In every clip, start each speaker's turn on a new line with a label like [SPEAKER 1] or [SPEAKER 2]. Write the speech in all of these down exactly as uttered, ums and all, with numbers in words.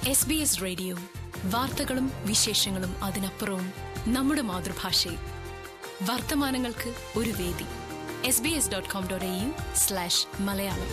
[SPEAKER 1] S B S radio, വാർത്തകളും വിശേഷങ്ങളും അതിനപ്പുറവും നമ്മുടെ മാതൃഭാഷയിൽ. വർത്തമാനങ്ങൾക്ക് ഒരു വേദി. S B S dot com dot A U slash Malayalam.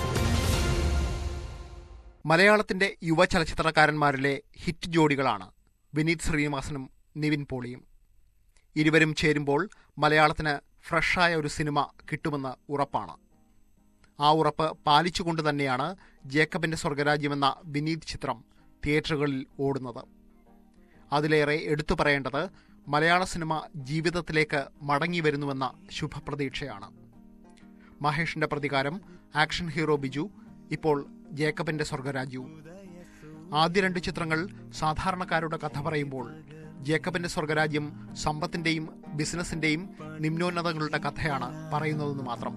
[SPEAKER 2] മലയാളത്തിന്റെ യുവ ചലച്ചിത്രകാരന്മാരിലെ ഹിറ്റ് ജോഡികളാണ് വിനീത് ശ്രീനിവാസനും നിവിൻ പോളിയും. ഇരുവരും ചേരുമ്പോൾ മലയാളത്തിന് ഫ്രഷായ ഒരു സിനിമ കിട്ടുമെന്ന് ഉറപ്പാണ്. ആ ഉറപ്പ് പാലിച്ചുകൊണ്ട് തന്നെയാണ് ജേക്കബിന്റെ സ്വർഗരാജ്യമെന്ന വിനീത് ചിത്രം തിയേറ്ററുകളിൽ ഓടുന്നത്. അതിലേറെ എടുത്തു പറയേണ്ടത് മലയാള സിനിമ ജീവിതത്തിലേക്ക് മടങ്ങി വരുന്നുവെന്ന ശുഭപ്രതീക്ഷയാണ്. മഹേഷിന്റെ പ്രതികാരം, ആക്ഷൻ ഹീറോ ബിജു, ഇപ്പോൾ ജേക്കബിന്റെ സ്വർഗരാജ്യവും. ആദ്യ രണ്ട് ചിത്രങ്ങൾ സാധാരണക്കാരുടെ കഥ പറയുമ്പോൾ ജേക്കബിന്റെ സ്വർഗരാജ്യം സമ്പത്തിന്റെയും ബിസിനസിന്റെയും നിമ്നോന്നതങ്ങളുടെ കഥയാണ് പറയുന്നതെന്ന് മാത്രം.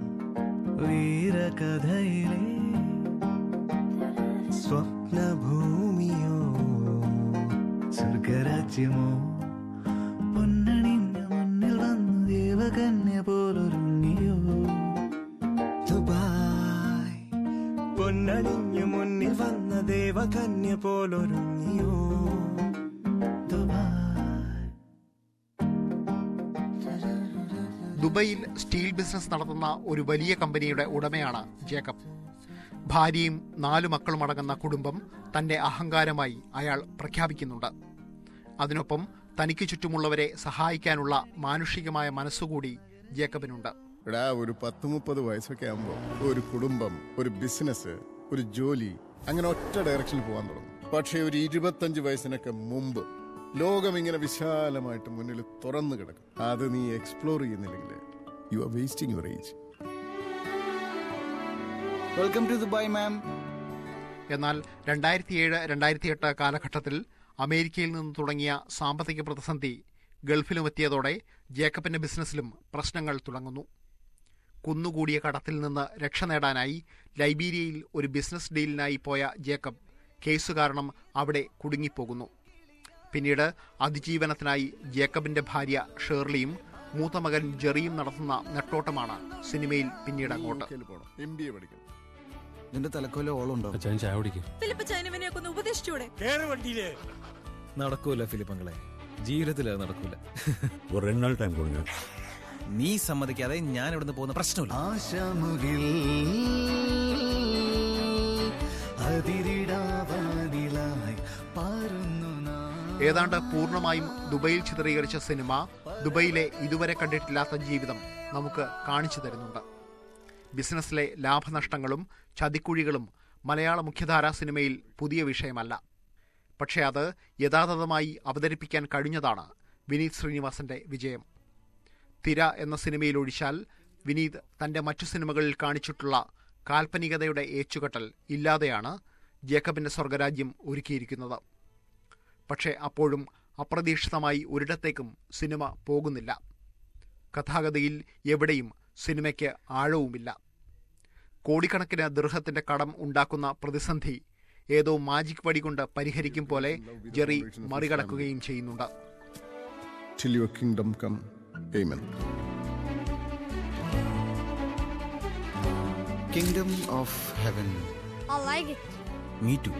[SPEAKER 3] വീരകഥയിലെ സ്വപ്നഭൂമിയോ സ്വർഗരാജ്യമോ പൊന്നണിഞ്ഞ മുന്നിൽ വന്ന് ദേവകന്യ പോലൊരുങ്ങിയോ ദുബായ് പൊന്നണിഞ്ഞ മുന്നിൽ വന്ന ദേവകന്യ പോലൊരുങ്ങിയോ
[SPEAKER 2] ദുബൈയിൽ സ്റ്റീൽ ബിസിനസ് നടത്തുന്ന ഒരു വലിയ കമ്പനിയുടെ ഉടമയാണ് ജേക്കബ്. ഭാര്യയും നാലു മക്കളും അടങ്ങുന്ന കുടുംബം തന്റെ അഹങ്കാരമായി അയാൾ പ്രഖ്യാപിക്കുന്നുണ്ട്. അതിനൊപ്പം തനിക്ക് ചുറ്റുമുള്ളവരെ സഹായിക്കാനുള്ള മാനുഷികമായ മനസ്സുകൂടി ജേക്കബിനുണ്ട്.
[SPEAKER 4] ഒരു പത്ത് മുപ്പത് വയസ്സൊക്കെ ആകുമ്പോൾ ഒരു കുടുംബം, ഒരു ബിസിനസ്, ഒരു ജോലി, അങ്ങനെ ഒറ്റ ഡയറക്ഷനിൽ പോകാൻ തുടങ്ങും. പക്ഷെ ഒരു ഇരുപത്തഞ്ച് വയസ്സിനൊക്കെ മുമ്പ് ലോകം ഇങ്ങനെ വിശാലമായിട്ട് മുന്നിൽ തുറന്നു കിടക്കും. അത് നീ എക്സ്പ്ലോർ ചെയ്യുന്നില്ലെങ്കിൽ you are wasting your age.
[SPEAKER 5] Welcome to Dubai ma'am.
[SPEAKER 2] എന്നാൽ രണ്ടായിരത്തി ഏഴ് രണ്ടായിരത്തി എട്ട് കാലഘട്ടത്തിൽ അമേരിക്കയിൽ നിന്ന് തുടങ്ങിയ സാമ്പത്തിക പ്രതിസന്ധി ഗൾഫിലുമെത്തിയതോടെ ജേക്കബിന്റെ ബിസിനസ്സിലും പ്രശ്നങ്ങൾ തുടങ്ങുന്നു. കുന്നുകൂടിയ കടത്തിൽ നിന്ന് രക്ഷ നേടാനായി ലൈബീരിയയിൽ ഒരു ബിസിനസ് ഡീലിനായി പോയ ജേക്കബ് കേസ് കാരണം അവിടെ കുടുങ്ങിപ്പോകുന്നു. പിന്നീട് അതിജീവനത്തിനായി ജേക്കബിന്റെ ഭാര്യ ഷേർലിയും മൂത്ത മകൻ ജെറിയും നടത്തുന്ന നെട്ടോട്ടമാണ് സിനിമയിൽ പിന്നീട് അങ്ങോട്ട്.
[SPEAKER 5] നിന്റെ തലക്കോല ഓളുണ്ടോ? നടക്കൂല ഫിലിപ്പങ്ങളെ, ജീവിതത്തിൽ അത് നടക്കൂല. നീ സമ്മതിക്കാതെ ഞാൻ ഇവിടുന്ന് പോകുന്ന പ്രശ്നമില്ല. ആശമുകിൽ അതിരിടാവാനിലായി പാരുന്നു.
[SPEAKER 2] ഏതാണ്ട് പൂർണ്ണമായും ദുബൈയിൽ ചിത്രീകരിച്ച സിനിമ ദുബൈയിലെ ഇതുവരെ കണ്ടിട്ടില്ലാത്ത ജീവിതം നമുക്ക് കാണിച്ചു തരുന്നുണ്ട്. ബിസിനസ്സിലെ ലാഭനഷ്ടങ്ങളും ചതിക്കുഴികളും മലയാള മുഖ്യധാരാ സിനിമയിൽ പുതിയ വിഷയമല്ല. പക്ഷേ അത് യഥാതഥമായി അവതരിപ്പിക്കാൻ കഴിഞ്ഞതാണ് വിനീത് ശ്രീനിവാസന്റെ വിജയം. തിര എന്ന സിനിമയിൽ ഒഴിച്ചാൽ വിനീത് തന്റെ മറ്റു സിനിമകളിൽ കാണിച്ചിട്ടുള്ള കാൽപ്പനികതയുടെ ഏച്ചുകെട്ടൽ ഇല്ലാതെയാണ് ജേക്കബിന്റെ സ്വർഗരാജ്യം ഒരുക്കിയിരിക്കുന്നത്. പക്ഷേ അപ്പോഴും അപ്രതീക്ഷിതമായി ഒരിടത്തേക്കും സിനിമ പോകുന്നില്ല. കഥാഗതിയിൽ എവിടെയും സിനിമയ്ക്ക് ആഴവുമില്ല. കോടിക്കണക്കിന് ദിർഹത്തിന്റെ കടം ഉണ്ടാക്കുന്ന പ്രതിസന്ധി ഏതോ മാജിക് വടി കൊണ്ട് പരിഹരിക്കും പോലെ ജെറി മറികടക്കുകയും ചെയ്യുന്നുണ്ട്.
[SPEAKER 4] Till your kingdom come. Amen.
[SPEAKER 5] Kingdom of heaven.
[SPEAKER 6] I like it.
[SPEAKER 5] Me too.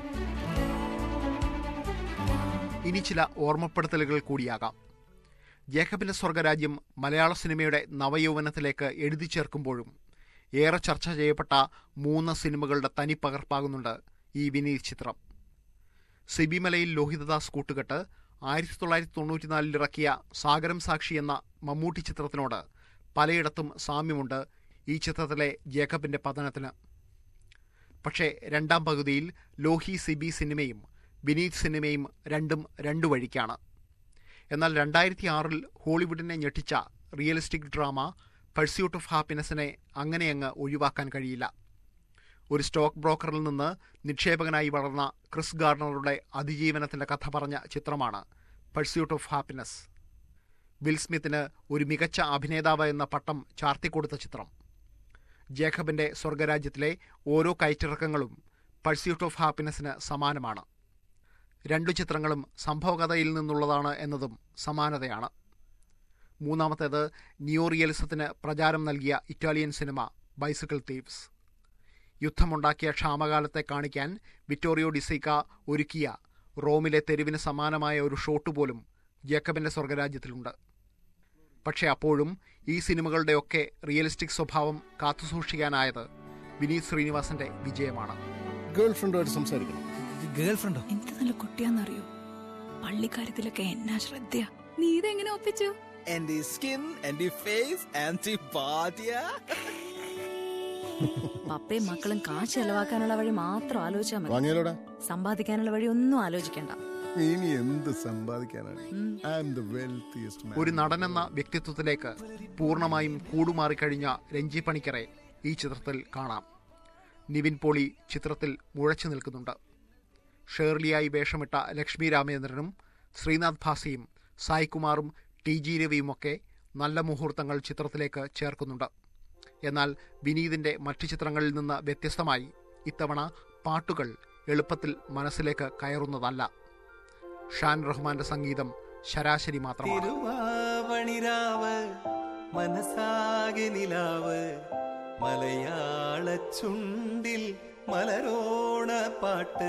[SPEAKER 2] ഇനി ചില ഓർമ്മപ്പെടുത്തലുകൾ കൂടിയാകാം. ജേക്കബിന്റെ സ്വർഗരാജ്യം മലയാള സിനിമയുടെ നവയൗവനത്തിലേക്ക് എഴുതി ചേർക്കുമ്പോഴും ഏറെ ചർച്ച ചെയ്യപ്പെട്ട മൂന്ന് സിനിമകളുടെ തനിപ്പകർപ്പാകുന്നുണ്ട് ഈ വിനീത് ചിത്രം. സിബിമലയിൽ ലോഹിതദാസ് കൂട്ടുകെട്ട് ആയിരത്തി തൊള്ളായിരത്തി തൊണ്ണൂറ്റിനാലിൽ ഇറക്കിയ സാഗരം സാക്ഷി എന്ന മമ്മൂട്ടി ചിത്രത്തിനോട് പലയിടത്തും സാമ്യമുണ്ട് ഈ ചിത്രത്തിലെ ജേക്കബിന്റെ പതനത്തിന്. പക്ഷേ രണ്ടാം പകുതിയിൽ ലോഹി സിബി സിനിമയും വിനീത് സിനിമയും രണ്ടും രണ്ടു വഴിക്കാണ്. എന്നാൽ രണ്ടായിരത്തി ആറിൽ ഹോളിവുഡിനെ ഞെട്ടിച്ച റിയലിസ്റ്റിക് ഡ്രാമ പഴ്സ്യൂട്ട് ഓഫ് ഹാപ്പിനെസ്സിനെ അങ്ങനെയങ്ങ് ഒഴിവാക്കാൻ കഴിയില്ല. ഒരു സ്റ്റോക്ക് ബ്രോക്കറിൽ നിന്ന് നിക്ഷേപകനായി വളർന്ന ക്രിസ് ഗാർഡനറുടെ അതിജീവനത്തിന്റെ കഥ പറഞ്ഞ ചിത്രമാണ് പഴ്സ്യൂട്ട് ഓഫ് ഹാപ്പിനെസ്. വിൽ സ്മിത്തിന് ഒരു മികച്ച അഭിനേതാവ് എന്ന പട്ടം ചാർത്തിക്കൊടുത്ത ചിത്രം. ജേക്കബിന്റെ സ്വർഗരാജ്യത്തിലെ ഓരോ കയറ്റിറക്കങ്ങളും പഴ്സ്യൂട്ട് ഓഫ് ഹാപ്പിനെസ്സിന് സമാനമാണ്. രണ്ടു ചിത്രങ്ങളും സംഭവകഥയിൽ നിന്നുള്ളതാണ് എന്നതും സമാനതയാണ്. മൂന്നാമത്തേത് നിയോ റിയലിസത്തിന് പ്രചാരം നൽകിയ ഇറ്റാലിയൻ സിനിമ ബൈസിക്കിൾ തീവ്സ്. യുദ്ധമുണ്ടാക്കിയ ക്ഷാമകാലത്തെ കാണിക്കാൻ വിറ്റോറിയോ ഡിസൈക്ക ഒരുക്കിയ റോമിലെ തെരുവിന് സമാനമായ ഒരു ഷോട്ട് പോലും ജേക്കബിന്റെ സ്വർഗരാജ്യത്തിലുണ്ട്. പക്ഷേ അപ്പോഴും ഈ സിനിമകളുടെയൊക്കെ റിയലിസ്റ്റിക് സ്വഭാവം കാത്തുസൂക്ഷിക്കാനായത് വിനീത് ശ്രീനിവാസന്റെ വിജയമാണ്.
[SPEAKER 4] ഗേൾ ഫ്രണ്ടുമായിട്ട് സംസാരിക്കണം.
[SPEAKER 5] ഗേൾ ഫ്രണ്ടോ?
[SPEAKER 6] എന്ത് നല്ല കുട്ടിയാന്നറിയോ? പള്ളിക്കാര്യത്തിലൊക്കെ എന്നാ ശ്രദ്ധ. നീ ഇതെങ്ങനെ ഒപ്പിച്ചു?
[SPEAKER 5] എന്റെ സ്കിൻ, എന്റെ ഫേസ്, ആന്റി പാതിയ.
[SPEAKER 6] പപ്പയും മക്കളും കാശ് ചെലവാക്കാനുള്ള വഴി മാത്രം ആലോചിച്ചാൽ മതി.
[SPEAKER 4] വാങ്ങിയാലോടാ.
[SPEAKER 6] സമ്പാദിക്കാനുള്ള വഴി ഒന്നും ആലോചിക്കണ്ട.
[SPEAKER 4] ഇനി എന്ത് സമ്പാദിക്കാനാണ്? I am the wealthiest man.
[SPEAKER 2] ഒരു നടനെന്ന വ്യക്തിത്വത്തിലേക്ക് പൂർണ്ണമായും കൂടുമാറിക്കഴിഞ്ഞ രഞ്ജി പണിക്കരെ ഈ ചിത്രത്തിൽ കാണാം. നിവിൻ പോളി ചിത്രത്തിൽ മുഴച്ചു നിൽക്കുന്നുണ്ട്. ഷേർലിയായി വേഷമിട്ട ലക്ഷ്മി രാമേന്ദ്രനും ശ്രീനാഥ് ഭാസിയും സായ്കുമാറും ടി ജി രവിയുമൊക്കെ നല്ല മുഹൂർത്തങ്ങൾ ചിത്രത്തിലേക്ക് ചേർക്കുന്നുണ്ട്. എന്നാൽ വിനീതിൻ്റെ മറ്റു ചിത്രങ്ങളിൽ നിന്ന് വ്യത്യസ്തമായി ഇത്തവണ പാട്ടുകൾ എളുപ്പത്തിൽ മനസ്സിലേക്ക് കയറുന്നതല്ല. ഷാൻ റഹ്മാന്റെ സംഗീതം ശരാശരി മാത്രമാണ്.
[SPEAKER 3] മനസാകെ നിലാവ് മലയാള ചുണ്ടിൽ മലരോണ പാട്ട്.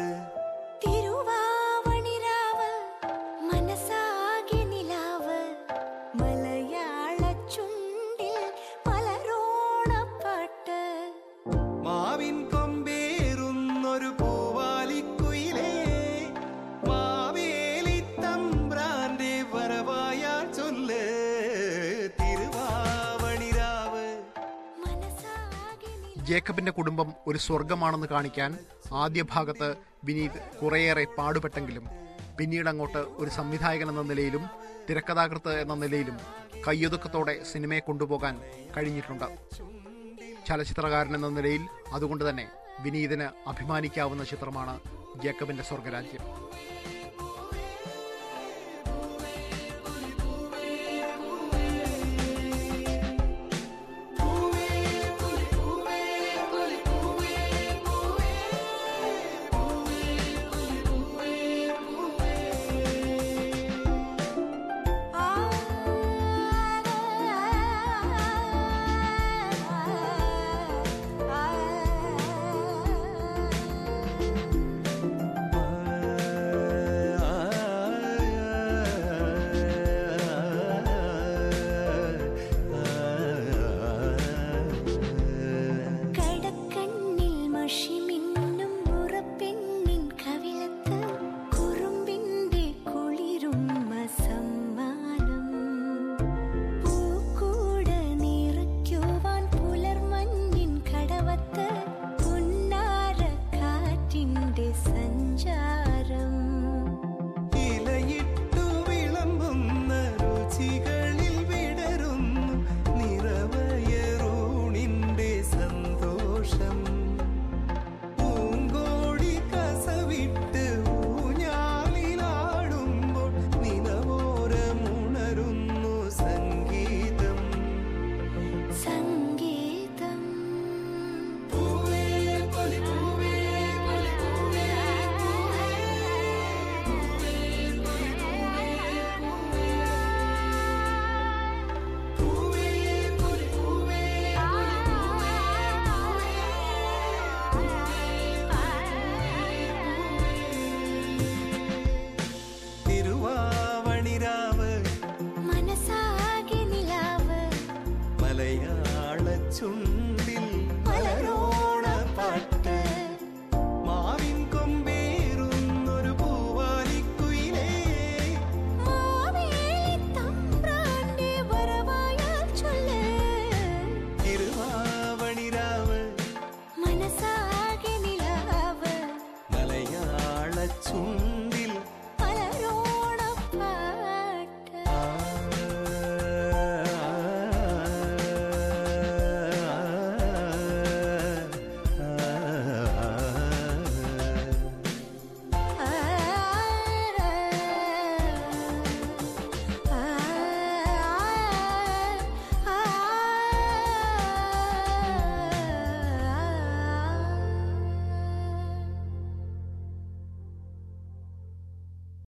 [SPEAKER 3] മാവിൻ കൊമ്പേറുന്നൊരു പൂവാലിക്കുയിലേ മാവേലി തമ്പ്രാന്റെ വരവായ ചൊല്ല് തിരുവാവണിരാവ്.
[SPEAKER 2] ജേക്കബിന്റെ കുടുംബം ഒരു സ്വർഗമാണെന്ന് കാണിക്കാൻ ആദ്യ ഭാഗത്ത് വിനീത് കുറേയേറെ പാടുപെട്ടെങ്കിലും പിന്നീടങ്ങോട്ട് ഒരു സംവിധായകൻ എന്ന നിലയിലും തിരക്കഥാകൃത്ത് എന്ന നിലയിലും കയ്യൊതുക്കത്തോടെ സിനിമയെ കൊണ്ടുപോകാൻ കഴിഞ്ഞിട്ടുണ്ട്. ചലച്ചിത്രകാരൻ എന്ന നിലയിൽ അതുകൊണ്ട് തന്നെ വിനീതിന് അഭിമാനിക്കാവുന്ന ചിത്രമാണ് ജേക്കബിന്റെ സ്വർഗരാജ്യം.